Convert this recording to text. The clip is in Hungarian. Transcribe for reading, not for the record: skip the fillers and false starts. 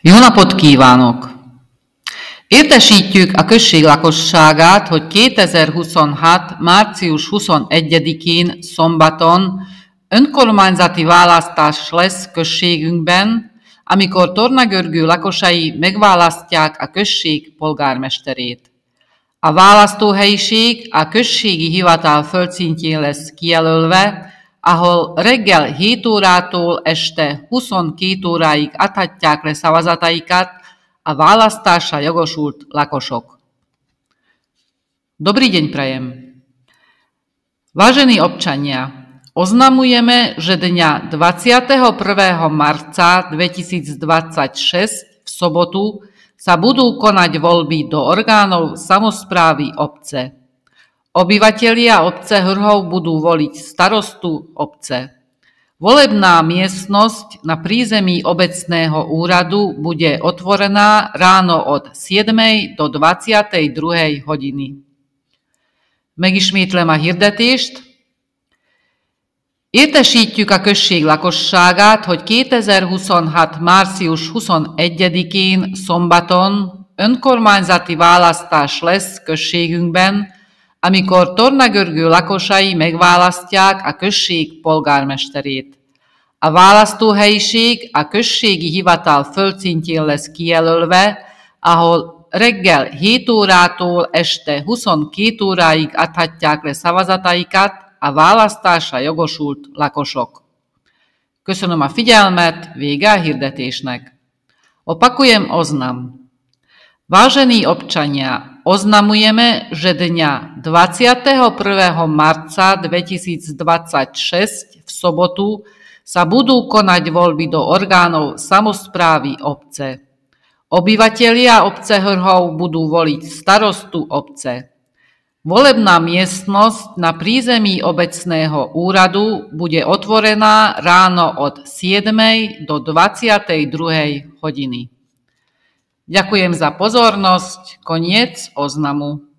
Jó napot kívánok! Értesítjük a község lakosságát, hogy 2026. március 21-én szombaton önkormányzati választás lesz községünkben, amikor Tornagörgő lakosai megválasztják a község polgármesterét. A választóhelyiség a községi hivatal földszintjén lesz kijelölve, ahol reggel 7 órától este 22 óráig adhatják le szavazataikat a választásra jogosult lakosok. Dobrý deň prajem. Vážení občania, oznamujeme, že dňa 21. marca 2026 v sobotu sa budú konať voľby do orgánov samosprávy obce. Obyvatelia obce Hrhov budú voliť starostu obce. Volebná miestnosť na prízemí obecného úradu bude otvorená ráno od 7. do 22. hodiny. Megismétlem a hirdetést. Értesítjük a község lakosságát, hogy 2026. március 21-én szombaton önkormányzati választás lesz községünkben, amikor Tornagörgő lakosai megválasztják a község polgármesterét. A választóhelyiség a községi hivatal földszintjén lesz kijelölve, ahol reggel 7 órától este 22 óráig adhatják le szavazataikat a választásra jogosult lakosok. Köszönöm a figyelmet, vége a hirdetésnek. Opakujem oznam. Vážení občania, oznamujeme, že dňa 21. marca 2026 v sobotu sa budú konať voľby do orgánov samosprávy obce. Obyvatelia obce Hrhov budú voliť starostu obce. Volebná miestnosť na prízemí obecného úradu bude otvorená ráno od 7. do 22. hodiny. Ďakujem za pozornosť, koniec oznamu.